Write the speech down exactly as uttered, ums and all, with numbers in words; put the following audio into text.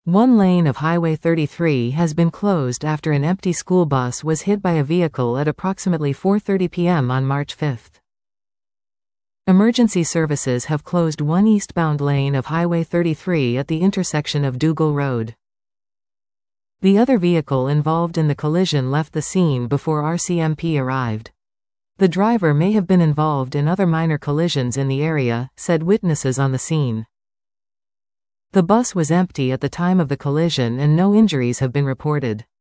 One lane of Highway thirty-three has been closed after an empty school bus was hit by a vehicle at approximately four thirty p m on March fifth. Emergency services have closed one eastbound lane of Highway thirty-three at the intersection of Dougal Road. The other vehicle involved in the collision left the scene before R C M P arrived. The driver may have been involved in other minor collisions in the area, said witnesses on the scene. The bus was empty at the time of the collision and no injuries have been reported.